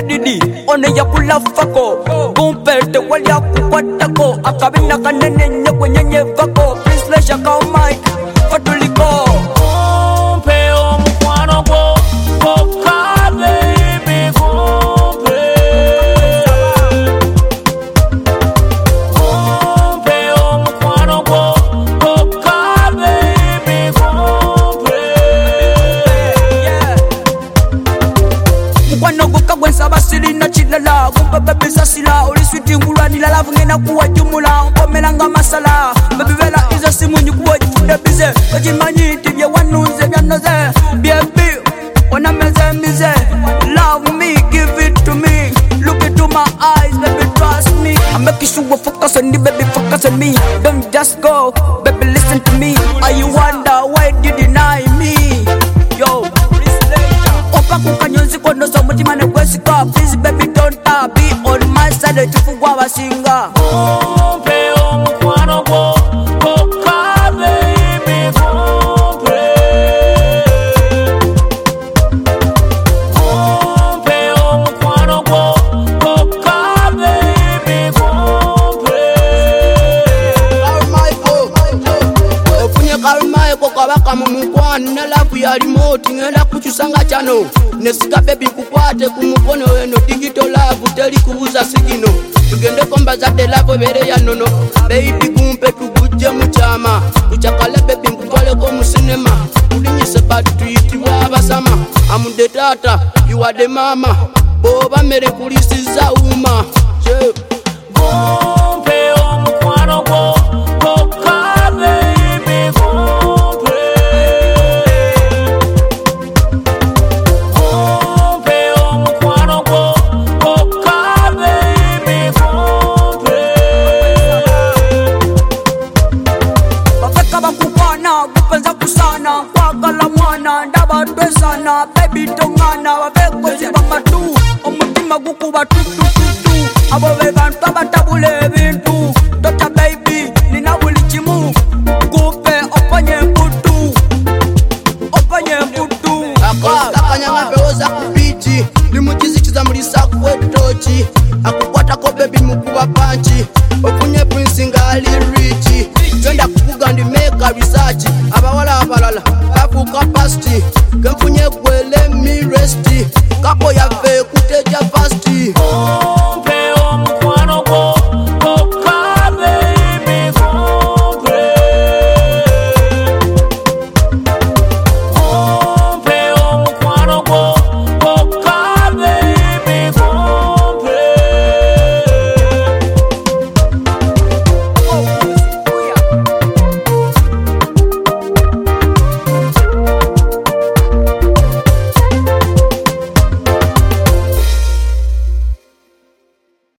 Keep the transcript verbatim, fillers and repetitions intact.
Edidi one ya kulafako Gumpete wali ya kukwatako Akabina kanene nye kwenye nye vako Please lesha kao Mike Fatuliko Gumpe o mkwano go Koka baby gumpe Gumpe o mkwano go Koka baby gumpe Mkwano go kagwensa basili na chilala Gumpe baby sasila Oli switi ngulwa nilala Vungena kuwa jumula Nkomelanga masala Baby vela iza simu nyukuwa jifude bize Kajimanyi tivye wanuze vyanoze Baby wana meze mize Love me, give it to me Look into my eyes, baby trust me I make sure focus on you, baby focus on me Don't just go, baby listen to me Are you wonder why you deny me Yo Opa kukanyonzi kono so mutima ne kwesika Please baby don't uh, be on my side Chufugwa wasinga Gumpe o mkwano go Koka baby gumpe Gumpe o mkwano go Koka baby gumpe Karumaiko Ofunye karumaiko kabaka mumukwani Nalafu ya remote ngenda kuchusanga chano Nesika baby kukwate kumukono weno Digital love teli kubuza sigino Tugende komba zate lavo bere ya nono Baby gumpe tuguje mchama Uchakale baby mkutwale ko musinema Ulinyise batu tuiti wabasama Amunde tata, you are the mama Boba mere kulisiza uma yeah. Gumpe o mkwano go Koka baby gumpe Gumpe o mkwano go Koka baby gumpe Bafeka bakukwana, gupenza kusana Kwagala mwana, ndaba twesana Baby tongana, bafeko ziba matu Omutima gukuba tutu tutu Abo bebantu abatabule ebintu Dota baby, nina buli kimu Gupe, opanye mputu Opanye mputu Akosta kanyanga beoza kupiti Limuchizi chiza mulisa kuwe tochi Akukwata ko baby mukuba panchi